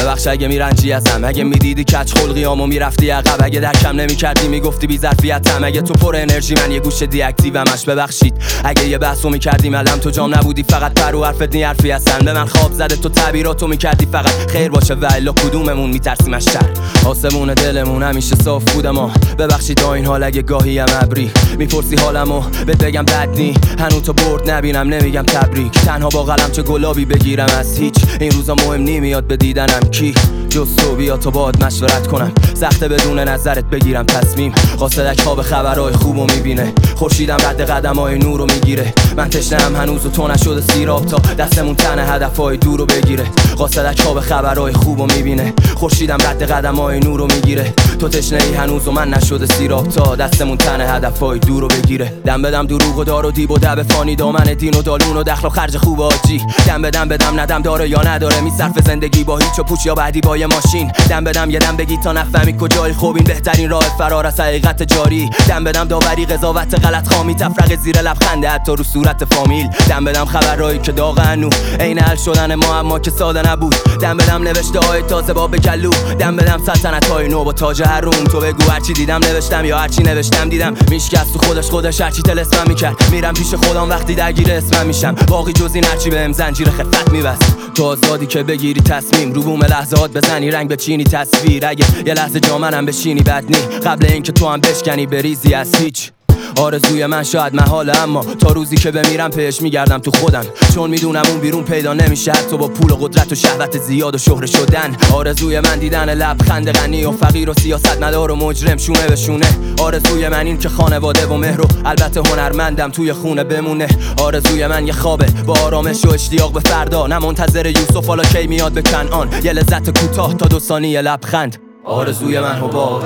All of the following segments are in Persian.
ببخش اگه میرنجی ازم، اگه میدیدی کج خلقیامو میرفتی عقب، اگه درکم نمیکردی میگفتی بی ظرفیتم، اگه تو پر انرژی من یه گوشه دی اکتیومش. ببخشید اگه یه بحثو میکردیم علم تو جام نبودی، فقط پر و حرفت نی حرفی هستن. به من خواب زده تو تعبیراتو میکردی فقط خیر باشه و الا کدوممون میترسیم از شر. آسمون دلمون همیشه صاف بود اما ببخشید با این حال اگه گاهی هم ابری میپرسی حالمو بهت بگم بد نی، هنوز تو برد نبینم نمیگم تبریک، تنها با قلم چه گلابی بگیرم از هیچ. این روزا مهم نمیاد به دیدنم کی جز تو، بیا تو باهات مشورت کنم، سخته بدون نظرت بگیرم تصمیم. قاصدک خواب خبرهای خوبو میبینه، خورشیدم رد قدمای نورو میگیره، من تشنه‌ام هنوز و تو نشده سیراب تا دستمون تنه هدفهای دورو بگیره. قاصدک خواب خبرهای خوبو میبینه، خورشیدم رد قدمای نورو میگیره، تو تشنه‌ای هنوز و من نشده سیراب تا دستمون تنه هدفهای دورو بگیره. دم بدم دروغ و دار و دیب و دب فانی، دامن دین و دالون و دخل و خرج خوب آجی. دم بدم ندم داره یا نداره، میصرف زندگی با هیچ و پوچ یا بعدی با یه ماشین. دم بدم یه دم بگی تا نفهمی کجای خوب، این بهترین راه فرار از حقیقت جاری. دم بدم داوری قضاوت غلط خامی، تفرق زیر لبخنده حتی رو صورت فامیل. دم بدم خبرایی که داغنو عین حل شدن ما که ساده نبود. دم بدم نوشته های تازه با بکلو، دم بدم سلطنت های نو با تاج هروم. تو بگو هرچی دیدم نوشتم یا هرچی نوشتم دیدم، میشکست تو خودش هرچی تلسمم میکرد. میرم پیش خودم وقتی درگیر اسمم میشم، باقی جز این هرچی بهم زنجیر خفت میبست. تو آزادی که بگیری تصمیم، رو بوم لحظات بزنی رنگ بچینی تصویر، اگه یه لحظه جا منم بشینی بد نی، قبل اینکه تو هم بشکنی بریزی از هیچ. آرزوی من شاید محاله اما تا روزی که بمیرم پیش میگردم تو خودم، چون میدونم اون بیرون پیدا نمیشه حتی با پول و قدرت و شهوت زیاد و شهره شدن. آرزوی من دیدن لبخند غنی و فقیر و سیاستمدار و مجرم شونه به شونه. آرزوی من این که خانواده و مهر و البته هنرمندم توی خونه بمونه. آرزوی من یه خوابه با آرامش و اشتیاق به فردا، نه منتظر یوسف حالا کی میاد به کنعان، یه لذت کوتاه تا 2 ثانیه لبخند. آرزوی من حبابه،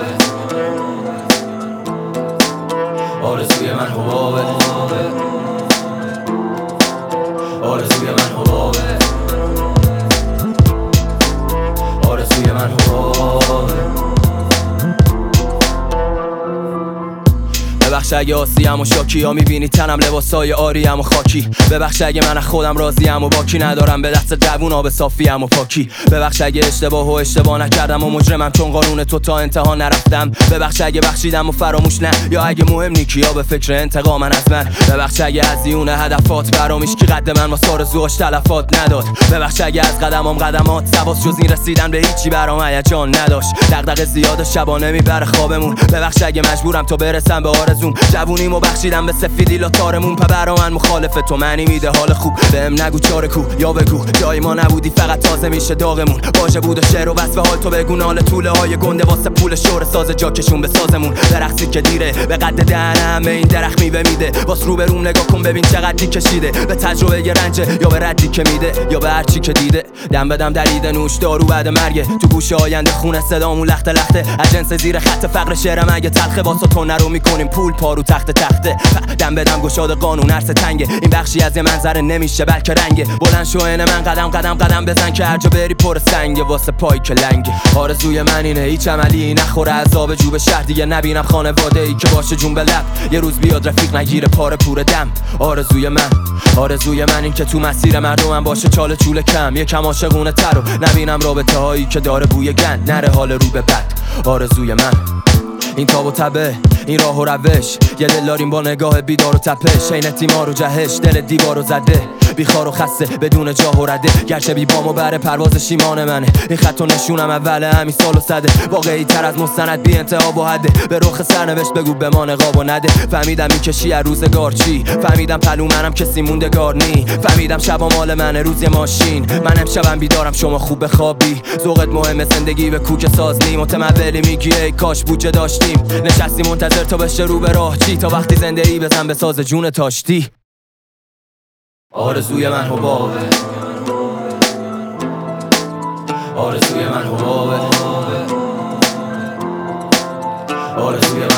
آرزوی من حبابه، آرزوی من حبابه، آرزوی من حبابه. ببخش اگه آسیم و شاکی ها میبینی تنم لباسای آریم و خاکی. ببخش اگه من خودم راضیم و باکی ندارم به دست جوون آب صافیم و پاکی. ببخش اگه اشتباه نکردم و مجرمم چون قانون تو تا انتها نرفتم. ببخش اگه بخشیدم و فراموش نه، یا اگه مهم نیکی یا به فکر انتقامن از من. ببخش اگه از دیون هدفات برامیش کی قد من واسه آرزوهاش تلفات نداد. ببخش اگه از قدمات سواس جز این رسیدن به هیچی برام هیجان نداشت. دغدغه زیاد شبانه میبره خوابمون. ببخش اگه مجبورم تا برسم به آرزوم، جوونیمو بخشیدم به سفیدی لاتارمون. برا من مخالف تو معنی میده حال خوب، بهم نگو چاره کو یا بگو جای ما نبودی فقط تازه میشه داغمون. واژه بود و شعر و وصف حال تو بگو نال طوله های گنده واسه پول شور ساز جاکشون به سازمون. برقصید که دیره به قد دهنم این درخت میوه میده، واس رو به روم نگاه کن ببین چقدر دی کشیده. به تجربه ی رنج یا به ردی که میده یا به هرچی که دیده. دم بدم درید نوش دارو بعد مرگ، تو گوش آینده خونه صدامون لخته لخته از جنس زیر خط فقر شعرم اگه تلخه واسه تو نرو میکنیم پول پارو تخته. دم بدم گشاد قانون عرص تنگه، این بخشی از یه منظره نمیشه بلکه رنگه. بلند شو عین من قدم بزن که هر جا بری پر سنگه واسه پای که لنگه. آرزوی من اینه هیچ عملی نخوره عذاب جوب شهر دیگه، نبینم خانواده ای که باشه جون به لب، یه روز بیاد رفیق نگیره پاره پور دم. آرزوی من این که تو مسیر مردمم باشه چاله چوله کم، یکم عاشقونه تر و نبینم رابطه هایی که داره بوی گند نره حال رو به بد. آرزوی من این تاب و تبه، این راه و روش، یه دل داریم با نگاه بیدار و تپش. عین تیمار و جهش دل دیوار و زده، بیخار و خسته بدون جاه و رده. گرچه بی بام و بره پرواز شیمان منه، این خط و نشونم اوله همین سال و صده. واقعی تر از مستند بی انتها و حده، به رخ سرنوشت بگو به ما نقاب و نده. فهمیدم میکشی از روزگار چی، فهمیدم پلو منم کسی موندگار نی. فهمیدم شبا مال منه روز ماشین، من امشبم بیدارم شما خوب بخوابی. ذوقت مهمه زندگی به کوک ساز نی، متمولی میگی ای کاش بودجه داشتیم. نشستی منتظر تا بشه رو به راه چی، تا وقتی زنده ای بزن به ساز جون تاشتی. آرزوی من حبابه، آرزوی من حبابه، آرزوی